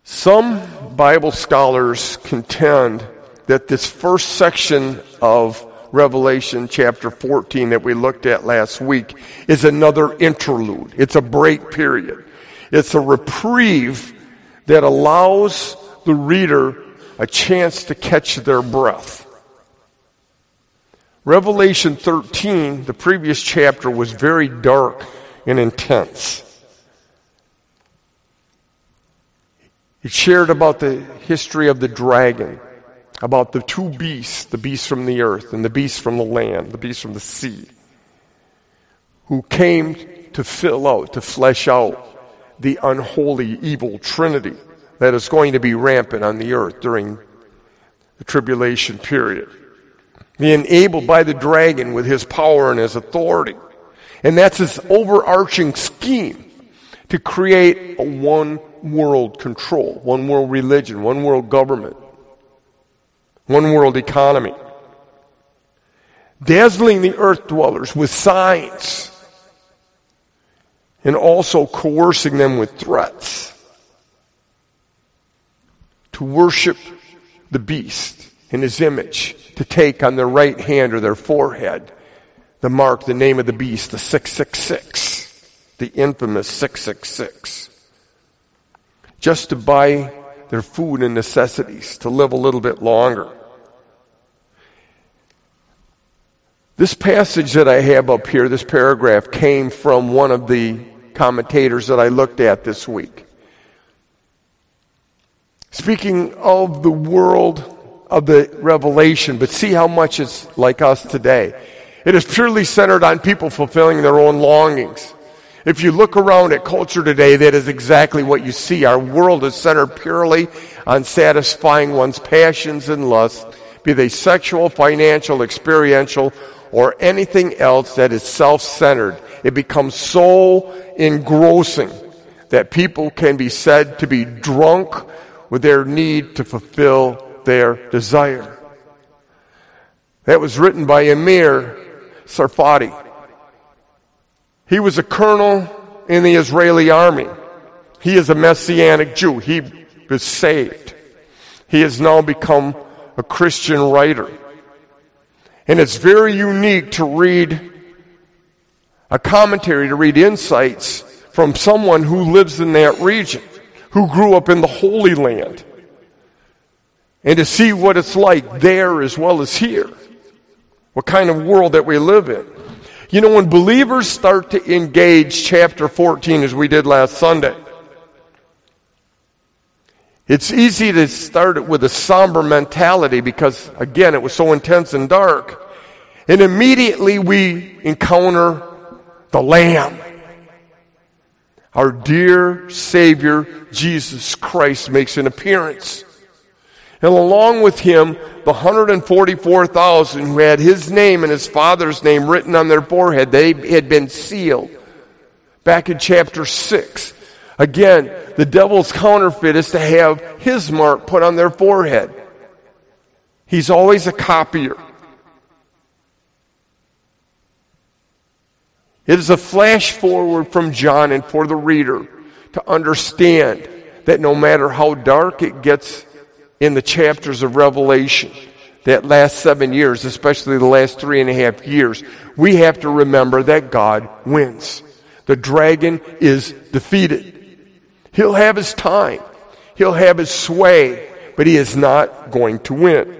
Some Bible scholars contend that this first section of Revelation chapter 14 that we looked at last week is another interlude. It's a break period. It's a reprieve that allows the reader a chance to catch their breath. Revelation 13, the previous chapter, was very dark and intense. It shared about the history of the dragon, about the two beasts, the beast from the earth and the beast from the land, the beast from the sea, who came to flesh out the unholy, evil trinity that is going to be rampant on the earth during the tribulation period. Being enabled by the dragon with his power and his authority. And that's his overarching scheme to create a one-world control, one-world religion, one-world government, one-world economy. Dazzling the earth dwellers with signs and also coercing them with threats to worship the beast in his image, to take on their right hand or their forehead the mark, the name of the beast, the 666, the infamous 666, just to buy their food and necessities, to live a little bit longer. This passage that I have up here, this paragraph, came from one of the commentators that I looked at this week. Speaking of the world of the Revelation, but see how much it's like us today. It is purely centered on people fulfilling their own longings. If you look around at culture today, that is exactly what you see. Our world is centered purely on satisfying one's passions and lusts, be they sexual, financial, experiential, or anything else that is self-centered. It becomes so engrossing that people can be said to be drunk with their need to fulfill their desire. That was written by Amir Tsarfati. He was a colonel in the Israeli army. He is a Messianic Jew. He was saved. He has now become a Christian writer. And it's very unique to read a commentary, to read insights from someone who lives in that region, who grew up in the Holy Land, and to see what it's like there as well as here, what kind of world that we live in. You know, when believers start to engage chapter 14 as we did last Sunday, it's easy to start it with a somber mentality because, again, it was so intense and dark. And immediately we encounter the Lamb. Our dear Savior, Jesus Christ, makes an appearance. And along with him, the 144,000 who had his name and his Father's name written on their forehead, they had been sealed. Back in chapter 6. Again, the devil's counterfeit is to have his mark put on their forehead. He's always a copier. It is a flash forward from John and for the reader to understand that no matter how dark it gets in the chapters of Revelation, that last 7 years, especially the last 3.5 years, we have to remember that God wins. The dragon is defeated. He'll have his time. He'll have his sway, but he is not going to win.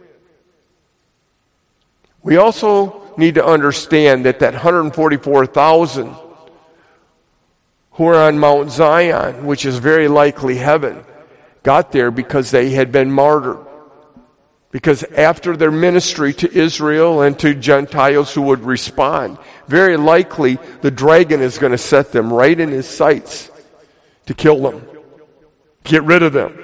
We also need to understand that 144,000 who are on Mount Zion, which is very likely heaven, got there because they had been martyred. Because after their ministry to Israel and to Gentiles who would respond, very likely the dragon is going to set them right in his sights to kill them, get rid of them.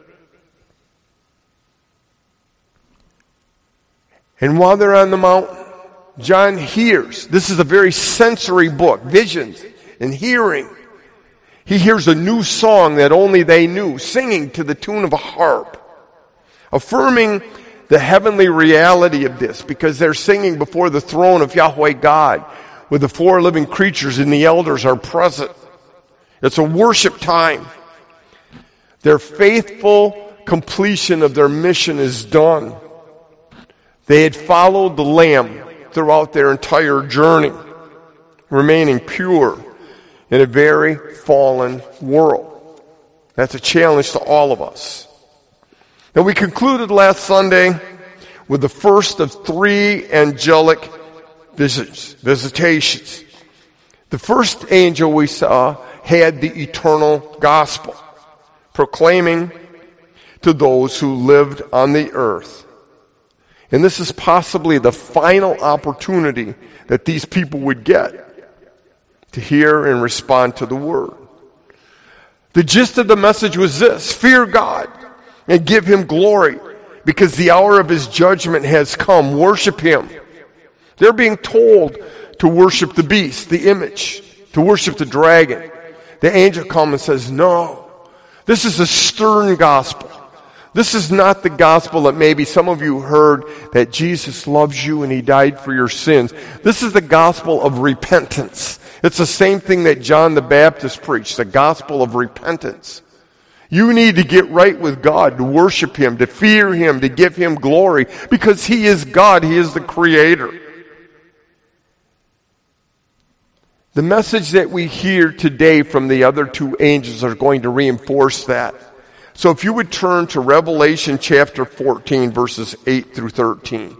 And while they're on the mountain, John hears, this is a very sensory book, visions and hearing. He hears a new song that only they knew, singing to the tune of a harp, affirming the heavenly reality of this, because they're singing before the throne of Yahweh God, where the 4 living creatures and the elders are present. It's a worship time. Their faithful completion of their mission is done. They had followed the Lamb throughout their entire journey, remaining pure in a very fallen world. That's a challenge to all of us. And we concluded last Sunday with the first of 3 angelic visitations. The first angel we saw had the eternal gospel, proclaiming to those who lived on the earth. And this is possibly the final opportunity that these people would get to hear and respond to the word. The gist of the message was this: fear God and give him glory, because the hour of his judgment has come. Worship him. They're being told to worship the beast, the image, to worship the dragon. The angel comes and says, no, this is a stern gospel. This is not the gospel that maybe some of you heard, that Jesus loves you and he died for your sins. This is the gospel of repentance. It's the same thing that John the Baptist preached, the gospel of repentance. You need to get right with God, to worship him, to fear him, to give him glory, because he is God. He is the creator. The message that we hear today from the other 2 angels are going to reinforce that. So if you would turn to Revelation chapter 14, verses 8 through 13.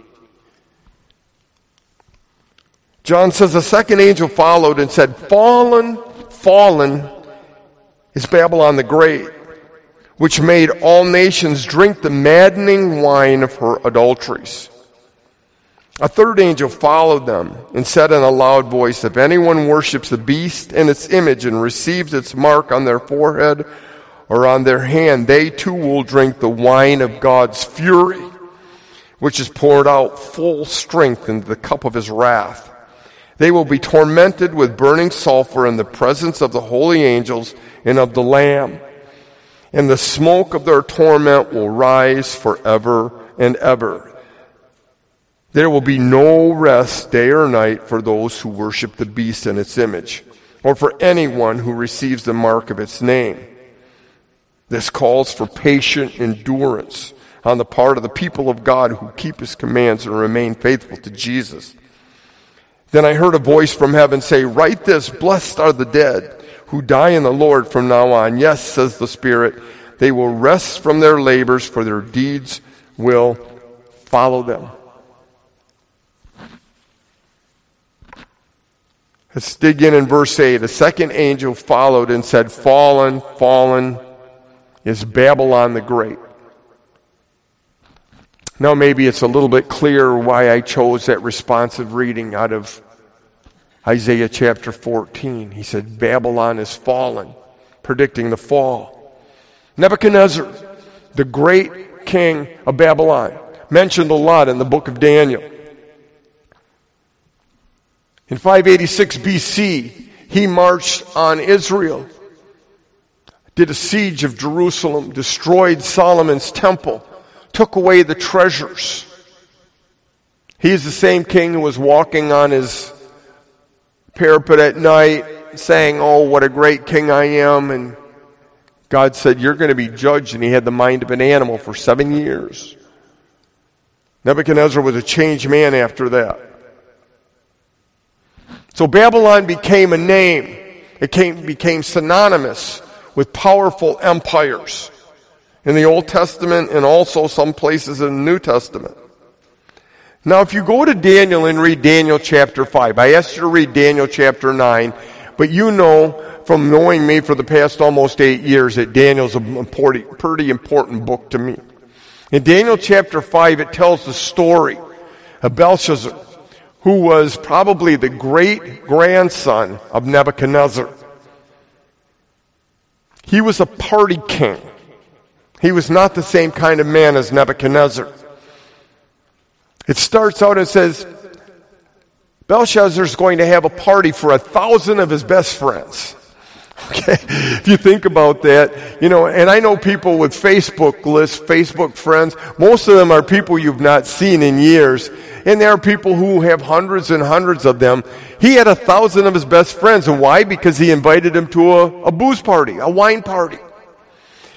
John says, the second angel followed and said, fallen, fallen is Babylon the Great, which made all nations drink the maddening wine of her adulteries. A third angel followed them and said in a loud voice, if anyone worships the beast and its image and receives its mark on their forehead or on their hand, they too will drink the wine of God's fury, which is poured out full strength into the cup of his wrath. They will be tormented with burning sulfur in the presence of the holy angels and of the Lamb. And the smoke of their torment will rise forever and ever. There will be no rest day or night for those who worship the beast and its image, or for anyone who receives the mark of its name. This calls for patient endurance on the part of the people of God who keep his commands and remain faithful to Jesus. Then I heard a voice from heaven say, write this, blessed are the dead who die in the Lord from now on. Yes, says the Spirit, they will rest from their labors, for their deeds will follow them. Let's dig in verse 8. A second angel followed and said, fallen, fallen is Babylon the Great. Now maybe it's a little bit clearer why I chose that responsive reading out of Isaiah chapter 14. He said, Babylon is fallen, predicting the fall. Nebuchadnezzar, the great king of Babylon, mentioned a lot in the book of Daniel. In 586 BC, he marched on Israel, did a siege of Jerusalem, destroyed Solomon's temple, took away the treasures. He is the same king who was walking on his parapet at night saying, oh, what a great king I am. And God said, you're going to be judged. And he had the mind of an animal for 7 years. Nebuchadnezzar was a changed man after that. So Babylon became a name. It became synonymous with powerful empires in the Old Testament and also some places in the New Testament. Now, if you go to Daniel and read Daniel chapter 5, I asked you to read Daniel chapter 9, but you know from knowing me for the past almost 8 years that Daniel's a pretty important book to me. In Daniel chapter 5, it tells the story of Belshazzar, who was probably the great-grandson of Nebuchadnezzar. He was a party king. He was not the same kind of man as Nebuchadnezzar. It starts out and says, Belshazzar's going to have a party for 1,000 of his best friends. Okay, if you think about that, you know, and I know people with Facebook lists, Facebook friends, most of them are people you've not seen in years, and there are people who have hundreds and hundreds of them. He had 1,000 of his best friends, and why? Because he invited them to a booze party, a wine party.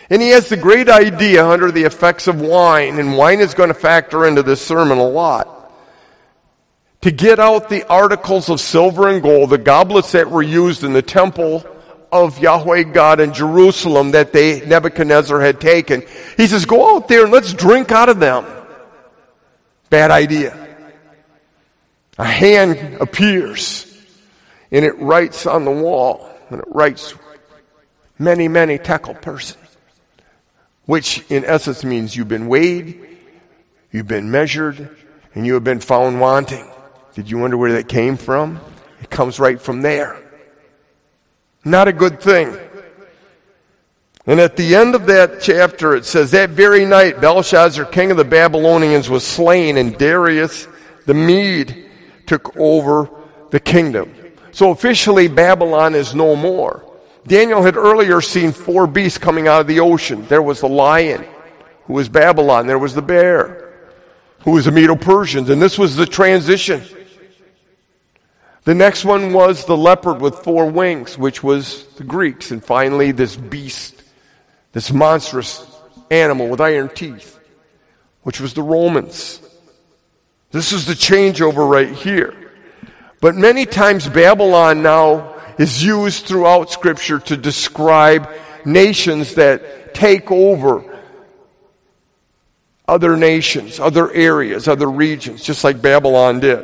And he has the great idea under the effects of wine, and wine is going to factor into this sermon a lot, to get out the articles of silver and gold, the goblets that were used in the temple of Yahweh God in Jerusalem that Nebuchadnezzar had taken. He says, go out there and let's drink out of them. Bad idea. A hand appears, and it writes on the wall, and it writes, many, many tekel person, which in essence means you've been weighed, you've been measured, and you have been found wanting. Did you wonder where that came from? It comes right from there. Not a good thing. And at the end of that chapter, it says, that very night, Belshazzar, king of the Babylonians, was slain, and Darius the Mede took over the kingdom. So officially, Babylon is no more. Daniel had earlier seen 4 beasts coming out of the ocean. There was the lion, who was Babylon. There was the bear, who was the Medo-Persians. And this was the transition. The next one was the leopard with 4 wings, which was the Greeks. And finally, this beast, this monstrous animal with iron teeth, which was the Romans. This is the changeover right here. But many times Babylon now is used throughout Scripture to describe nations that take over other nations, other areas, other regions, just like Babylon did,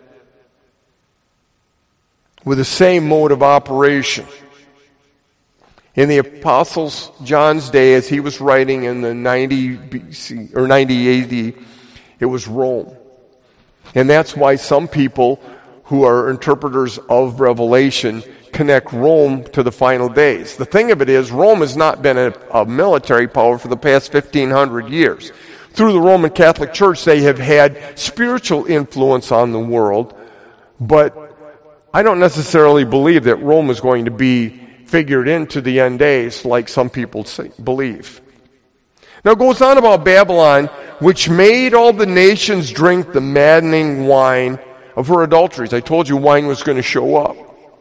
with the same mode of operation. In the Apostles John's day, as he was writing in the 90 BC or 90 AD, it was Rome. And that's why some people who are interpreters of Revelation connect Rome to the final days. The thing of it is, Rome has not been a military power for the past 1,500 years. Through the Roman Catholic Church, they have had spiritual influence on the world, but I don't necessarily believe that Rome is going to be figured into the end days like some people believe. Now it goes on about Babylon, which made all the nations drink the maddening wine of her adulteries. I told you wine was going to show up.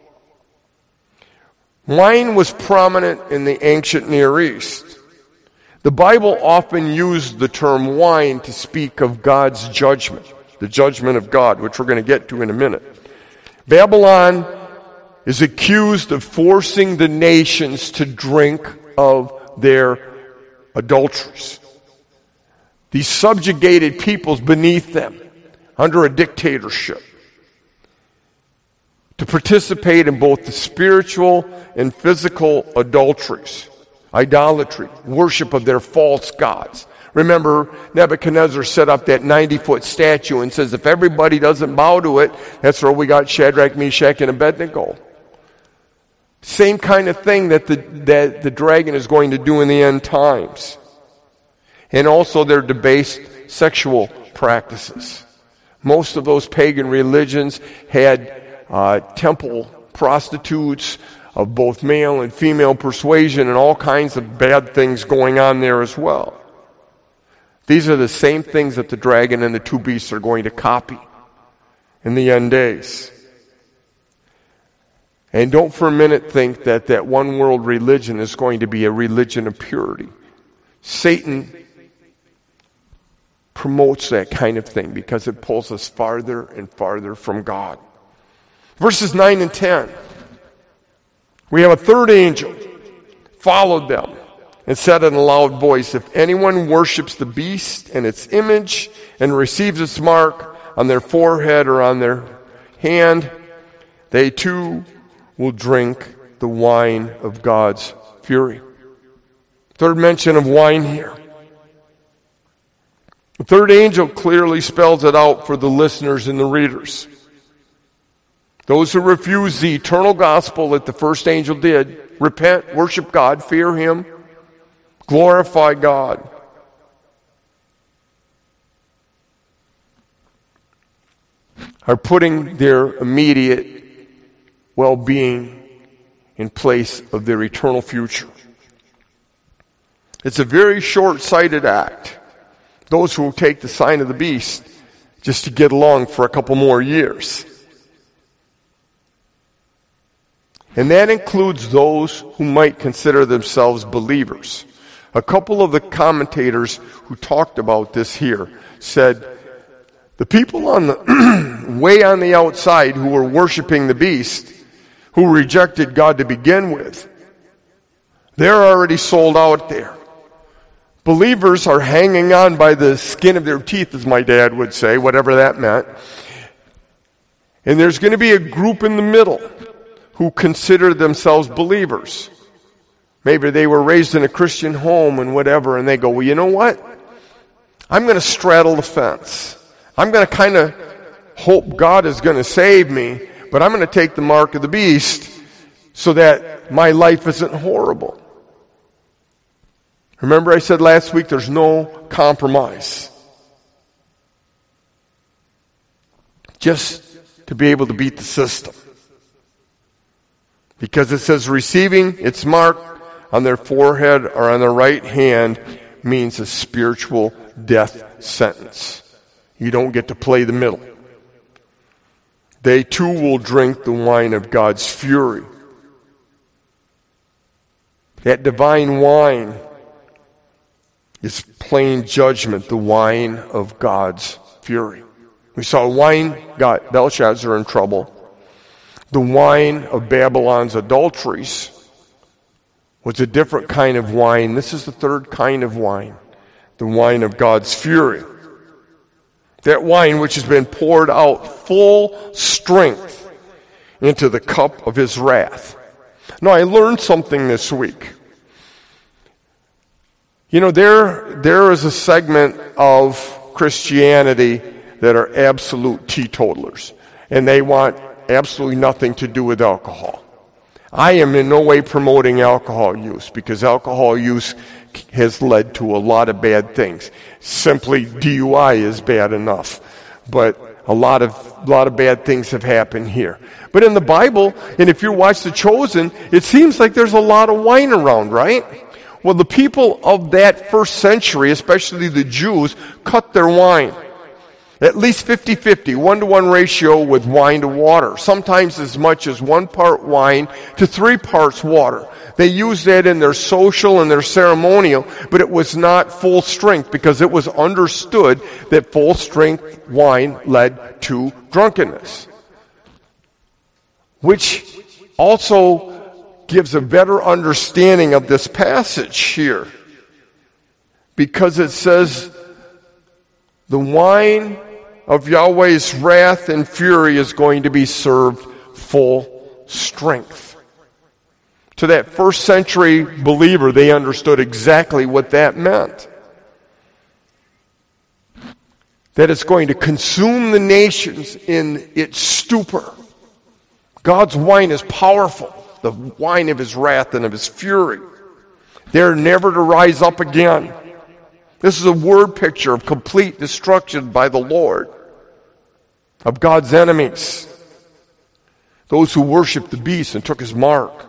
Wine was prominent in the ancient Near East. The Bible often used the term wine to speak of God's judgment, the judgment of God, which we're going to get to in a minute. Babylon is accused of forcing the nations to drink of their adulteries. These subjugated peoples beneath them, under a dictatorship, to participate in both the spiritual and physical adulteries, idolatry, worship of their false gods. Remember, Nebuchadnezzar set up that 90-foot statue and says, if everybody doesn't bow to it, that's where we got Shadrach, Meshach, and Abednego. Same kind of thing that the dragon is going to do in the end times. And also their debased sexual practices. Most of those pagan religions had temple prostitutes of both male and female persuasion and all kinds of bad things going on there as well. These are the same things that the dragon and the 2 beasts are going to copy in the end days. And don't for a minute think that that one world religion is going to be a religion of purity. Satan promotes that kind of thing because it pulls us farther and farther from God. Verses 9 and 10. We have a third angel followed them and said in a loud voice, if anyone worships the beast and its image and receives its mark on their forehead or on their hand, they too will drink the wine of God's fury. Third mention of wine here. The third angel clearly spells it out for the listeners and the readers. Those who refuse the eternal gospel that the first angel did, repent, worship God, fear Him, glorify God. Are putting their immediate well-being in place of their eternal future. It's a very short-sighted act. Those who will take the sign of the beast just to get along for a couple more years. And that includes those who might consider themselves believers. A couple of the commentators who talked about this here said, the people on the way on the outside who were worshiping the beast, who rejected God to begin with, they're already sold out there. Believers are hanging on by the skin of their teeth, as my dad would say, whatever that meant. And there's going to be a group in the middle who consider themselves believers. Maybe they were raised in a Christian home and whatever, and they go, well, you know what? I'm going to straddle the fence. I'm going to kind of hope God is going to save me, but I'm going to take the mark of the beast so that my life isn't horrible. Remember I said last week, there's no compromise. Just to be able to beat the system. Because it says receiving its mark on their forehead or on their right hand means a spiritual death sentence. You don't get to play the middle. They too will drink the wine of God's fury. That divine wine is plain judgment, the wine of God's fury. We saw wine got Belshazzar in trouble. The wine of Babylon's adulteries was a different kind of wine. This is the third kind of wine, the wine of God's fury. That wine which has been poured out full strength into the cup of his wrath. Now, I learned something this week. You know, there is a segment of Christianity that are absolute teetotalers, and they want absolutely nothing to do with alcohol. I am in no way promoting alcohol use, because alcohol use has led to a lot of bad things. Simply DUI is bad enough, but a lot of bad things have happened here. But in the Bible, and if you watch The Chosen, it seems like there's a lot of wine around, right? Well, the people of that first century, especially the Jews, cut their wine. At least 50-50, 1-to-1 ratio with wine to water. Sometimes as much as 1 part wine to 3 parts water. They used that in their social and their ceremonial, but it was not full strength because it was understood that full strength wine led to drunkenness. Which also gives a better understanding of this passage here. Because it says, the wine of Yahweh's wrath and fury is going to be served full strength. To that first century believer, they understood exactly what that meant. That it's going to consume the nations in its stupor. God's wine is powerful, the wine of his wrath and of his fury. They're never to rise up again. This is a word picture of complete destruction by the Lord of God's enemies, those who worshiped the beast and took his mark,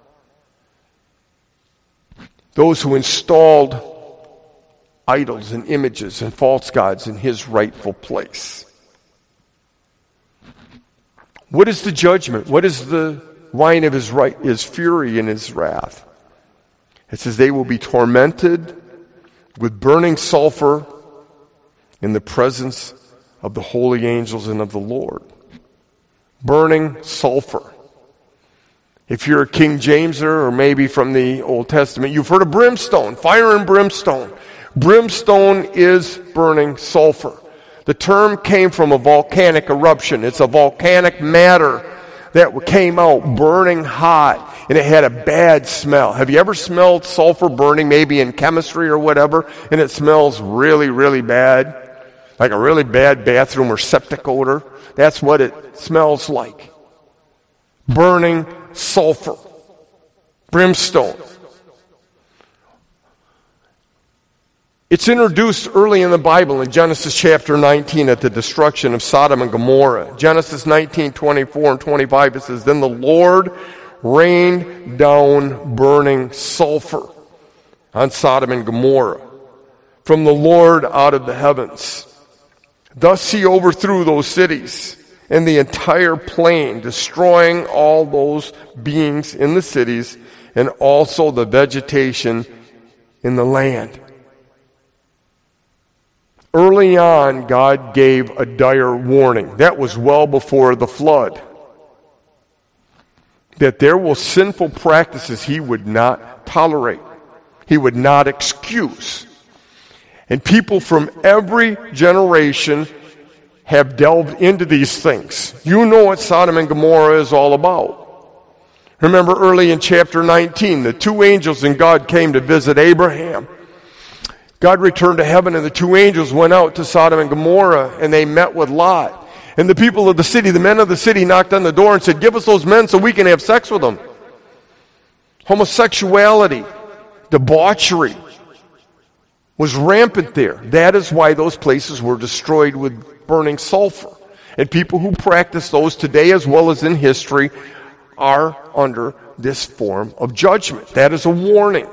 those who installed idols and images and false gods in his rightful place. What is the judgment? What is the wine of his fury and his wrath? It says they will be tormented with burning sulfur in the presence of the holy angels and of the Lord. Burning sulfur. If you're a King Jameser or maybe from the Old Testament, you've heard of brimstone, fire and brimstone. Brimstone is burning sulfur. The term came from a volcanic eruption. It's a volcanic matter that came out burning hot, and it had a bad smell. Have you ever smelled sulfur burning, maybe in chemistry or whatever, and it smells really, really bad? Like a really bad bathroom or septic odor? That's what it smells like. Burning sulfur. Brimstone. It's introduced early in the Bible in Genesis chapter 19 at the destruction of Sodom and Gomorrah. Genesis 19:24 and 25, it says, Then the Lord rained down burning sulfur on Sodom and Gomorrah from the Lord out of the heavens. Thus he overthrew those cities and the entire plain, destroying all those beings in the cities and also the vegetation in the land. Early on, God gave a dire warning. That was well before the flood. That there will sinful practices he would not tolerate. He would not excuse. And people from every generation have delved into these things. You know what Sodom and Gomorrah is all about. Remember early in chapter 19, the two angels and God came to visit Abraham. God returned to heaven and the two angels went out to Sodom and Gomorrah and they met with Lot. And the people of the city, the men of the city knocked on the door and said, give us those men so we can have sex with them. Homosexuality, debauchery was rampant there. That is why those places were destroyed with burning sulfur. And people who practice those today as well as in history are under this form of judgment. That is a warning.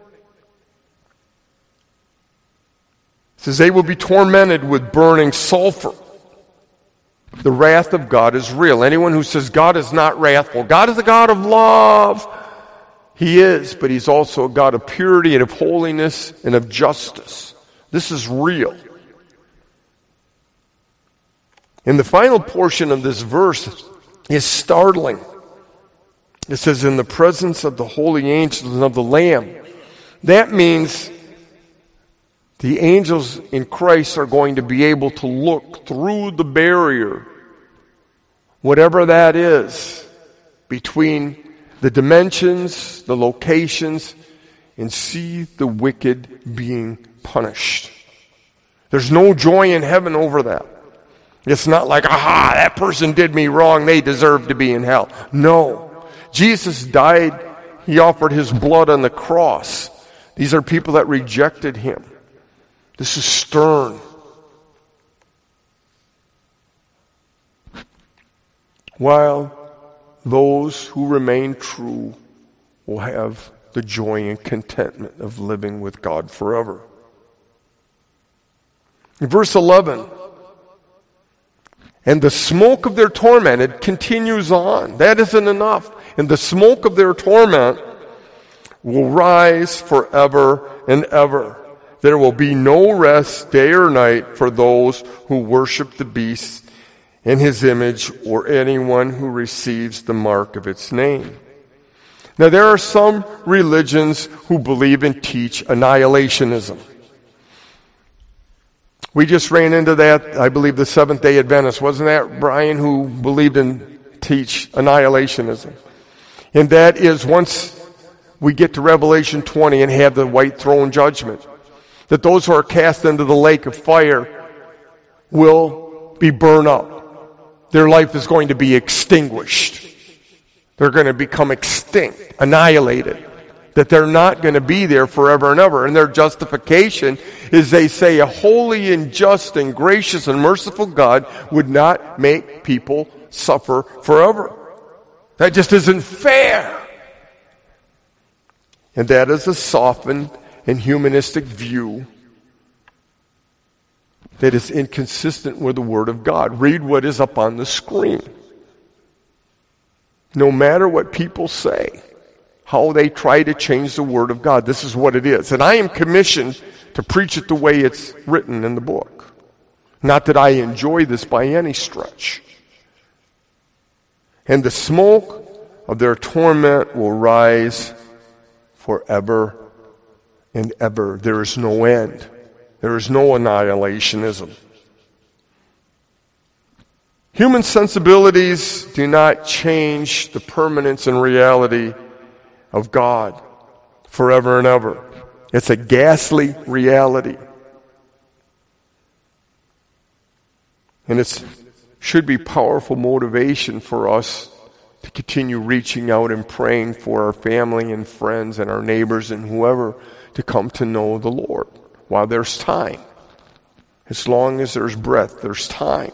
It says they will be tormented with burning sulfur. The wrath of God is real. Anyone who says God is not wrathful, God is a God of love. He is, but he's also a God of purity and of holiness and of justice. This is real. And the final portion of this verse is startling. It says, in the presence of the holy angels and of the Lamb. That means the angels in Christ are going to be able to look through the barrier, whatever that is, between the dimensions, the locations, and see the wicked being punished. There's no joy in heaven over that. It's not like, aha, that person did me wrong, they deserve to be in hell. No. Jesus died, he offered his blood on the cross. These are people that rejected him. This is stern. While those who remain true will have the joy and contentment of living with God forever. In verse 11, and the smoke of their torment, it continues on. That isn't enough. And the smoke of their torment will rise forever and ever. There will be no rest day or night for those who worship the beast in his image or anyone who receives the mark of its name. Now there are some religions who believe and teach annihilationism. We just ran into that, I believe the Seventh-day Adventists. Wasn't that Brian who believed and teach annihilationism? And that is once we get to Revelation 20 and have the white throne judgment, that those who are cast into the lake of fire will be burned up. Their life is going to be extinguished. They're going to become extinct, annihilated. That they're not going to be there forever and ever. And their justification is they say a holy and just and gracious and merciful God would not make people suffer forever. That just isn't fair. And that is a softened and humanistic view that is inconsistent with the Word of God. Read what is up on the screen. No matter what people say, how they try to change the Word of God, this is what it is. And I am commissioned to preach it the way it's written in the book. Not that I enjoy this by any stretch. And the smoke of their torment will rise forever and ever. There is no end. There is no annihilationism. Human sensibilities do not change the permanence and reality of God forever and ever. It's a ghastly reality. And it should be powerful motivation for us to continue reaching out and praying for our family and friends and our neighbors and whoever to come to know the Lord while there's time. As long as there's breath, there's time.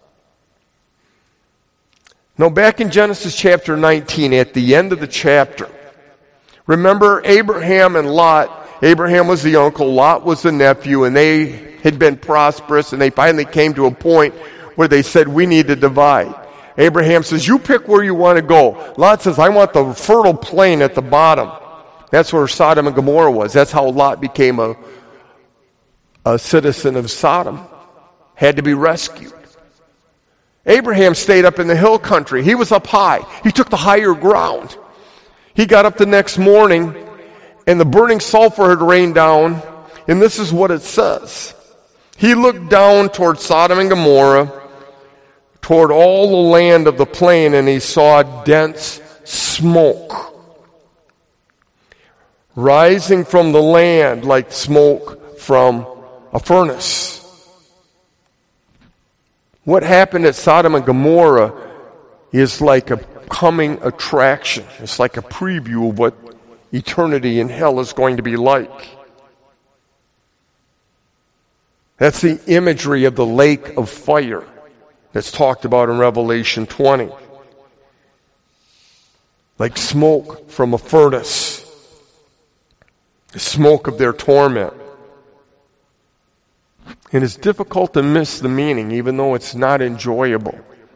Now, back in Genesis chapter 19, at the end of the chapter, remember Abraham and Lot. Abraham was the uncle, Lot was the nephew, and they had been prosperous, and they finally came to a point where they said, we need to divide. Abraham says, you pick where you want to go. Lot says, I want the fertile plain at the bottom. That's where Sodom and Gomorrah was. That's how Lot became a citizen of Sodom. Had to be rescued. Abraham stayed up in the hill country. He was up high. He took the higher ground. He got up the next morning, and the burning sulfur had rained down, and this is what it says. He looked down toward Sodom and Gomorrah, toward all the land of the plain, and he saw dense smoke rising from the land like smoke from a furnace. What happened at Sodom and Gomorrah is like a coming attraction. It's like a preview of what eternity in hell is going to be like. That's the imagery of the lake of fire that's talked about in Revelation 20. Like smoke from a furnace. The smoke of their torment. And it's difficult to miss the meaning, even though it's not enjoyable.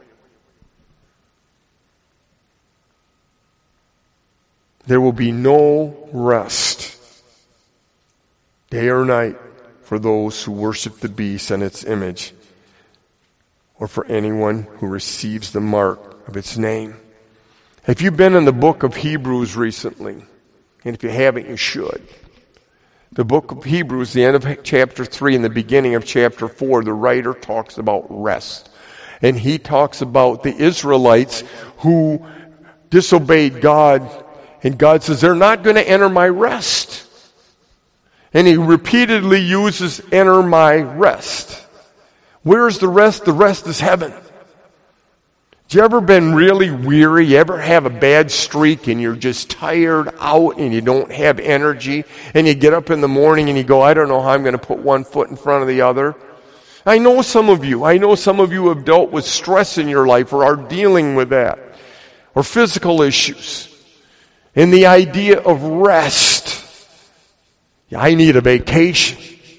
There will be no rest, day or night, for those who worship the beast and its image, or for anyone who receives the mark of its name. Have you been in the book of Hebrews recently? And if you haven't, you should. The book of Hebrews, the end of chapter 3 and the beginning of chapter 4, the writer talks about rest. And he talks about the Israelites who disobeyed God, and God says, they're not going to enter my rest. And he repeatedly uses enter my rest. Where's the rest? The rest is heaven. Have you ever been really weary? You ever have a bad streak and you're just tired out and you don't have energy? And you get up in the morning and you go, I don't know how I'm going to put one foot in front of the other. I know some of you have dealt with stress in your life or are dealing with that. Or physical issues. And the idea of rest. I need a vacation.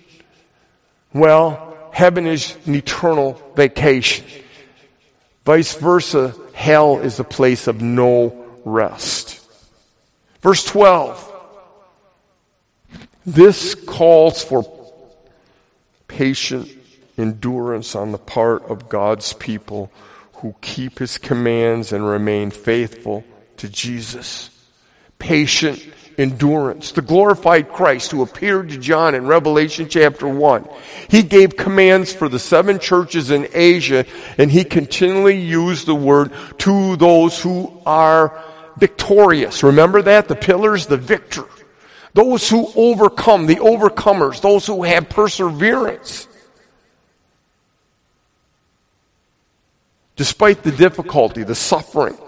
Well, heaven is an eternal vacation. Vice versa, hell is a place of no rest. Verse 12. This calls for patient endurance on the part of God's people who keep His commands and remain faithful to Jesus. Patient endurance. The glorified Christ who appeared to John in Revelation chapter 1. He gave commands for the 7 churches in Asia, and he continually used the word to those who are victorious. Remember that? The pillars, the victor. Those who overcome, the overcomers, those who have perseverance. Despite the difficulty, the suffering,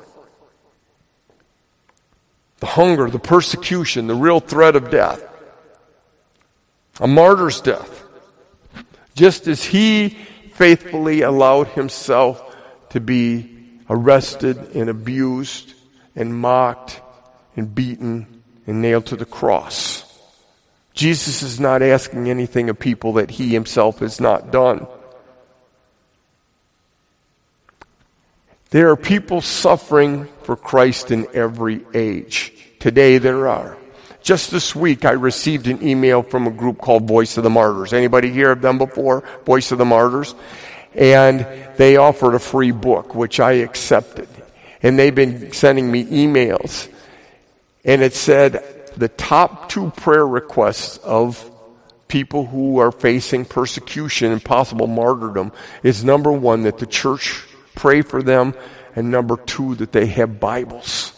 the hunger, the persecution, the real threat of death. A martyr's death. Just as he faithfully allowed himself to be arrested and abused and mocked and beaten and nailed to the cross. Jesus is not asking anything of people that he himself has not done. There are people suffering for Christ in every age. Today there are. Just this week I received an email from a group called Voice of the Martyrs. Anybody hear of them before? Voice of the Martyrs? And they offered a free book, which I accepted. And they've been sending me emails. And it said the top 2 prayer requests of people who are facing persecution and possible martyrdom is number 1, that the church pray for them, and number 2, that they have Bibles.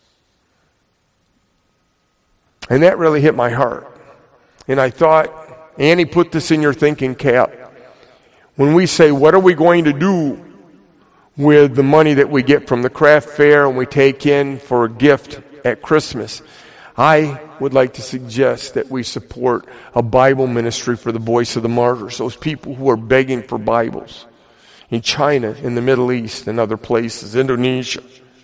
And that really hit my heart. And I thought, Annie, put this in your thinking cap. When we say, what are we going to do with the money that we get from the craft fair and we take in for a gift at Christmas? I would like to suggest that we support a Bible ministry for the Voice of the Martyrs, those people who are begging for Bibles. In China, in the Middle East, and other places, Indonesia.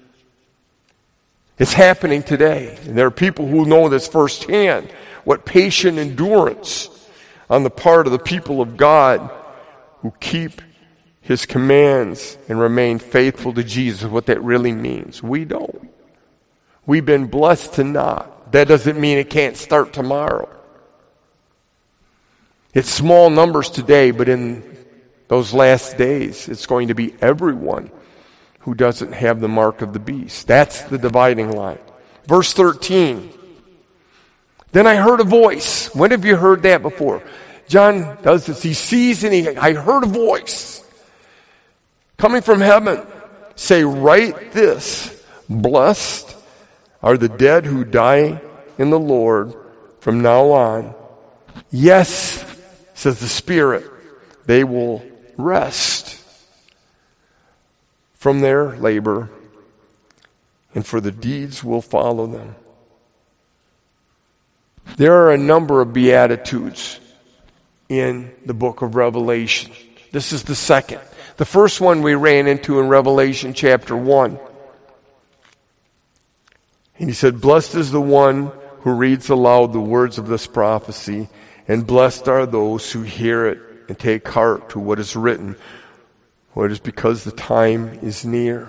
It's happening today. And there are people who know this firsthand, what patient endurance on the part of the people of God who keep His commands and remain faithful to Jesus, what that really means. We don't. We've been blessed to not. That doesn't mean it can't start tomorrow. It's small numbers today, but in those last days, it's going to be everyone who doesn't have the mark of the beast. That's the dividing line. Verse 13. Then I heard a voice. When have you heard that before? John does this. He sees and I heard a voice coming from heaven say, write this, blessed are the dead who die in the Lord from now on. Yes, says the Spirit, they will rest from their labor, and for the deeds will follow them. There are a number of Beatitudes in the book of Revelation. This is the second. The first one we ran into in Revelation chapter 1. And he said, blessed is the one who reads aloud the words of this prophecy, and blessed are those who hear it and take heart to what is written, for it is because the time is near.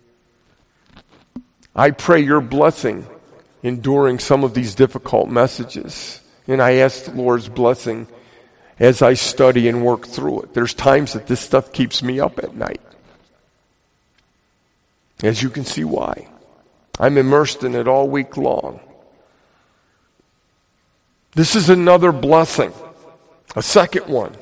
I pray your blessing enduring some of these difficult messages. And I ask the Lord's blessing as I study and work through it. There's times that this stuff keeps me up at night. As you can see why. I'm immersed in it all week long. This is another blessing. A second one.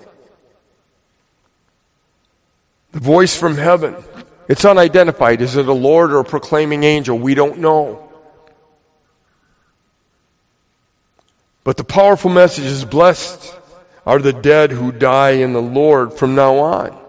The voice from heaven. It's unidentified. Is it a Lord or a proclaiming angel? We don't know. But the powerful message is, blessed are the dead who die in the Lord from now on.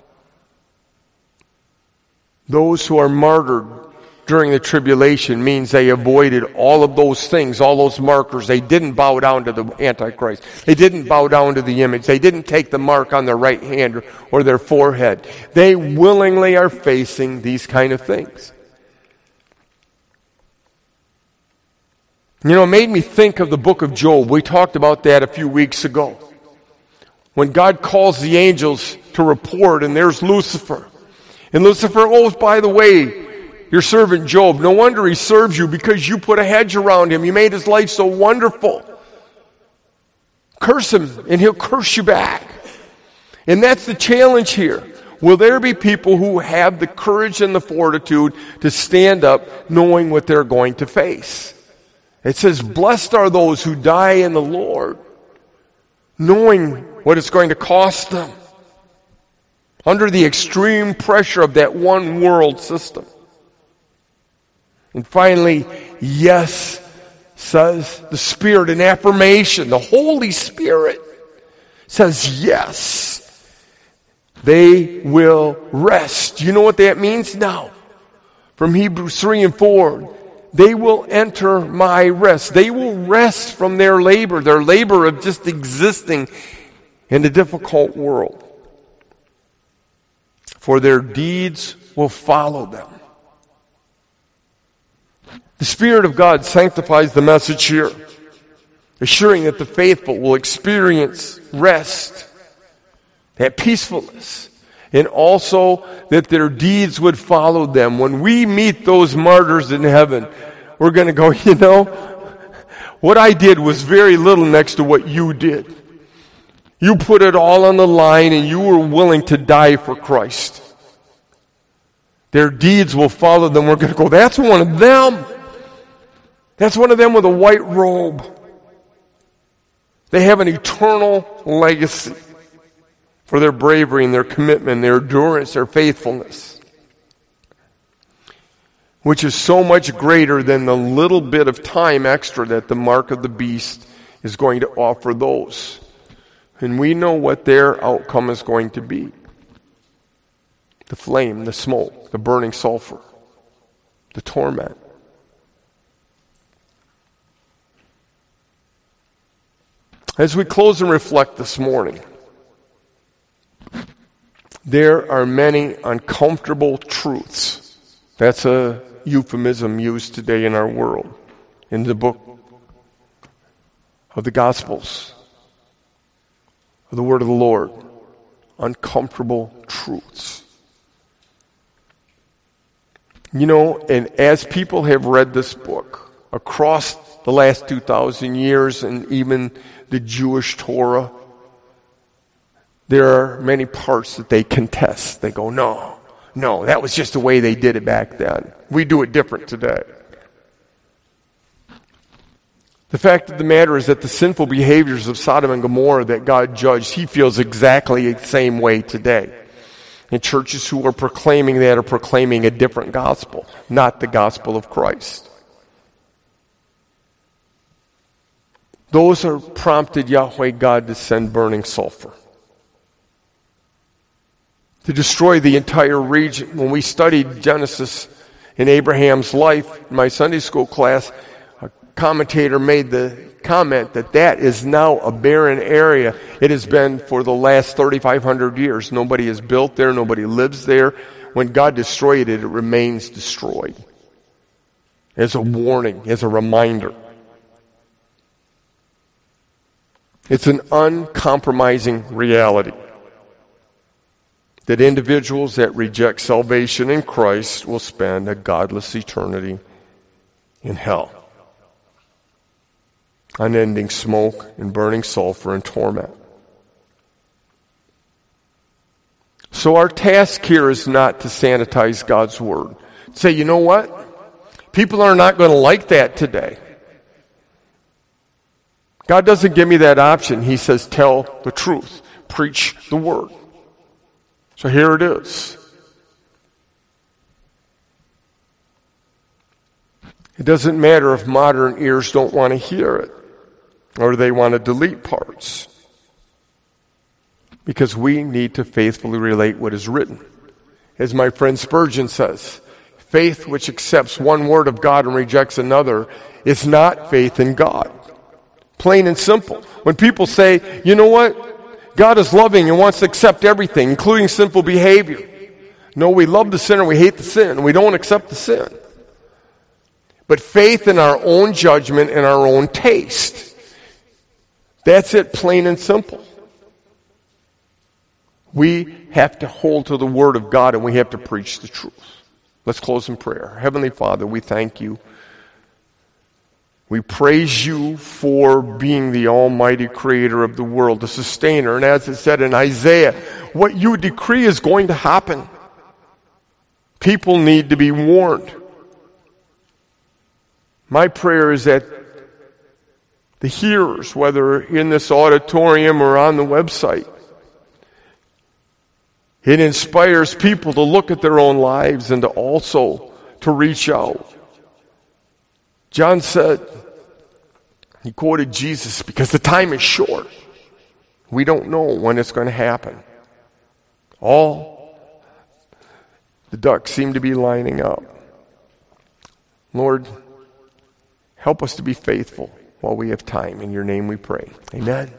Those who are martyred during the tribulation means they avoided all of those things, all those markers. They didn't bow down to the Antichrist. They didn't bow down to the image. They didn't take the mark on their right hand or their forehead. They willingly are facing these kind of things. You know, it made me think of the book of Job. We talked about that a few weeks ago. When God calls the angels to report, and there's Lucifer. And Lucifer, oh, by the way, your servant Job, no wonder he serves you because you put a hedge around him. You made his life so wonderful. Curse him, and he'll curse you back. And that's the challenge here. Will there be people who have the courage and the fortitude to stand up knowing what they're going to face? It says, blessed are those who die in the Lord, knowing what it's going to cost them, under the extreme pressure of that one world system. And finally, yes, says the Spirit, an affirmation. The Holy Spirit says yes. They will rest. You know what that means now? From Hebrews 3 and 4. They will enter my rest. They will rest from their labor of just existing in a difficult world. For their deeds will follow them. The Spirit of God sanctifies the message here, assuring that the faithful will experience rest, that peacefulness, and also that their deeds would follow them. When we meet those martyrs in heaven, we're going to go, you know, what I did was very little next to what you did. You put it all on the line and you were willing to die for Christ. Their deeds will follow them. We're going to go, that's one of them. That's one of them with a white robe. They have an eternal legacy for their bravery and their commitment, their endurance, their faithfulness, which is so much greater than the little bit of time extra that the mark of the beast is going to offer those. And we know what their outcome is going to be. The flame, the smoke, the burning sulfur, the torment. As we close and reflect this morning, there are many uncomfortable truths. That's a euphemism used today in our world, in the book of the Gospels, of the Word of the Lord. Uncomfortable truths. You know, and as people have read this book across the last 2,000 years and even the Jewish Torah, there are many parts that they contest. They go, no, that was just the way they did it back then. We do it different today. The fact of the matter is that the sinful behaviors of Sodom and Gomorrah that God judged, he feels exactly the same way today. And churches who are proclaiming that are proclaiming a different gospel, not the gospel of Christ. Those are prompted Yahweh God to send burning sulfur to destroy the entire region. When we studied Genesis in Abraham's life, in my Sunday school class, a commentator made the comment that is now a barren area. It has been for the last 3,500 years. Nobody has built there. Nobody lives there. When God destroyed it, it remains destroyed. As a warning, as a reminder. It's an uncompromising reality that individuals that reject salvation in Christ will spend a godless eternity in hell. Unending smoke and burning sulfur and torment. So our task here is not to sanitize God's word. Say, you know what? People are not going to like that today. God doesn't give me that option. He says, tell the truth. Preach the word. So here it is. It doesn't matter if modern ears don't want to hear it or they want to delete parts. Because we need to faithfully relate what is written. As my friend Spurgeon says, faith which accepts one word of God and rejects another is not faith in God. Plain and simple. When people say, you know what? God is loving and wants to accept everything, including sinful behavior. No, we love the sinner, we hate the sin, we don't accept the sin. But faith in our own judgment and our own taste. That's it, plain and simple. We have to hold to the Word of God and we have to preach the truth. Let's close in prayer. Heavenly Father, we thank you. We praise you for being the almighty creator of the world, the sustainer. And as it said in Isaiah, what you decree is going to happen. People need to be warned. My prayer is that the hearers, whether in this auditorium or on the website, it inspires people to look at their own lives and to also to reach out. John said, he quoted Jesus, because the time is short. We don't know when it's going to happen. All the ducks seem to be lining up. Lord, help us to be faithful while we have time. In your name we pray. Amen.